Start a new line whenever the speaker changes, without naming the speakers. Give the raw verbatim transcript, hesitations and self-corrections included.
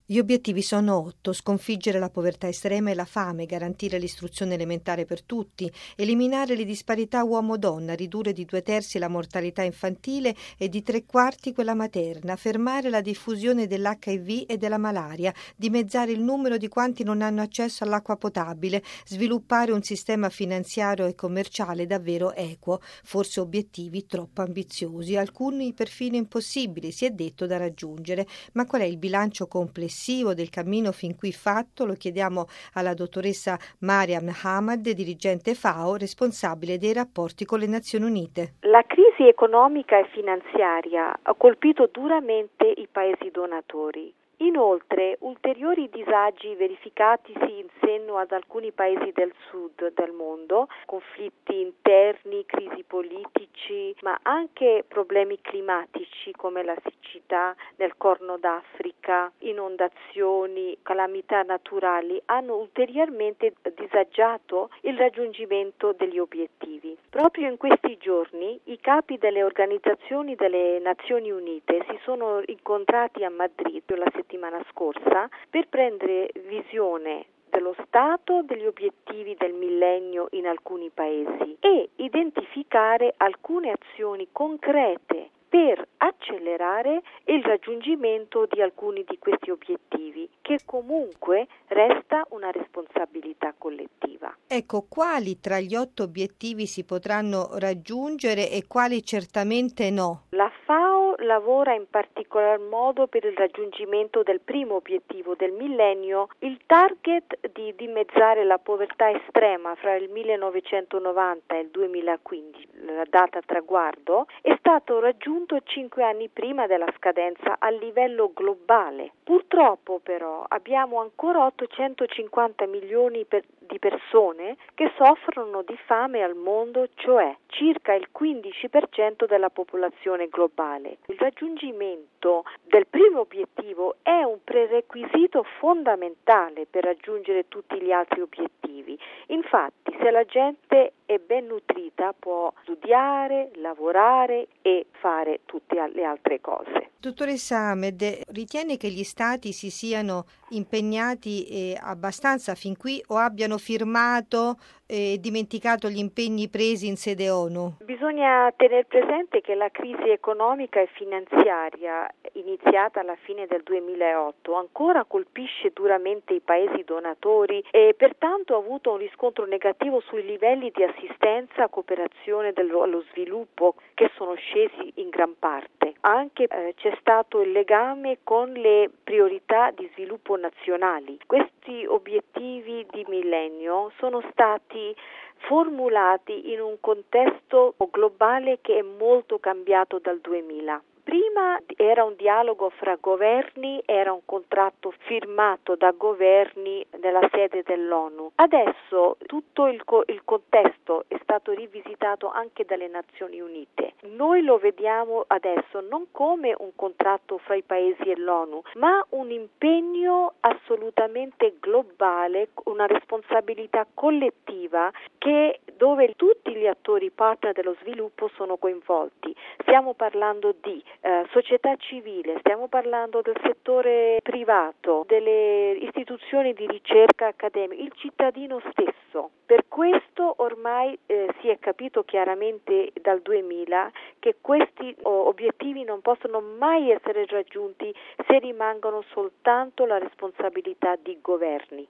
Gli obiettivi sono otto: sconfiggere la povertà estrema e la fame, garantire l'istruzione elementare per tutti, eliminare le disparità uomo-donna, ridurre di due terzi la mortalità infantile e di tre quarti quella materna, fermare la diffusione dell'H I V e della malaria, dimezzare il numero di quanti non hanno accesso all'acqua potabile, sviluppare un sistema finanziario e commerciale davvero equo. Forse obiettivi troppo ambiziosi, alcuni perfino impossibili, si è detto, da raggiungere. Ma qual è il bilancio complessivo del cammino fin qui fatto? Lo chiediamo alla dottoressa Mariam Hamad, dirigente F A O, responsabile dei rapporti con le Nazioni Unite.
La crisi economica e finanziaria ha colpito duramente i paesi donatori. Inoltre, ulteriori disagi verificatisi in seno ad alcuni paesi del sud del mondo, conflitti interni, crisi politici, ma anche problemi climatici come la siccità nel Corno d'Africa, inondazioni, calamità naturali, hanno ulteriormente disagiato il raggiungimento degli obiettivi. Proprio in questi giorni i capi delle organizzazioni delle Nazioni Unite si sono incontrati a Madrid la settimana scorsa per prendere visione dello stato degli obiettivi del millennio in alcuni paesi e identificare alcune azioni concrete per accelerare il raggiungimento di alcuni di questi obiettivi, che comunque resta una responsabilità collettiva.
Ecco, quali tra gli otto obiettivi si potranno raggiungere e quali certamente no?
La F A O lavora in particolar modo per il raggiungimento del primo obiettivo del millennio, il target di dimezzare la povertà estrema fra il millenovecentonovanta e il duemilaquindici, la data traguardo, è stato raggiunto cinque anni prima della scadenza a livello globale. Purtroppo però abbiamo ancora ottocentocinquanta milioni per di persone che soffrono di fame al mondo, cioè circa il quindici per cento della popolazione globale. Il raggiungimento del primo obiettivo è un prerequisito fondamentale per raggiungere tutti gli altri obiettivi. Infatti, se la gente è ben nutrita, può studiare, lavorare e fare tutte le altre cose.
Dottoressa Ahmed, ritiene che gli Stati si siano impegnati eh, abbastanza fin qui o abbiano firmato e eh, dimenticato gli impegni presi in sede ONU?
Bisogna tenere presente che la crisi economica e finanziaria iniziata alla fine del duemilaotto ancora colpisce duramente i paesi donatori e pertanto ha avuto un riscontro negativo sui livelli di assistenza, cooperazione allo sviluppo, che sono scesi in gran parte. Anche eh, c'è stato il legame con le priorità di sviluppo nazionali. Questi obiettivi di millennio sono stati formulati in un contesto globale che è molto cambiato dal duemila. Prima era un dialogo fra governi, era un contratto firmato da governi nella sede dell'ONU. Adesso tutto il, co- il contesto è stato rivisitato anche dalle Nazioni Unite. Noi lo vediamo adesso non come un contratto fra i paesi e l'ONU, ma un impegno assolutamente globale, una responsabilità collettiva che dove tutti gli attori partner dello sviluppo sono coinvolti. Stiamo parlando di eh, società civile, stiamo parlando del settore privato, delle istituzioni di ricerca accademica, il cittadino stesso. Per questo ormai eh, si è capito chiaramente dal duemila che questi oh, obiettivi non possono mai essere raggiunti se rimangono soltanto la responsabilità di governi.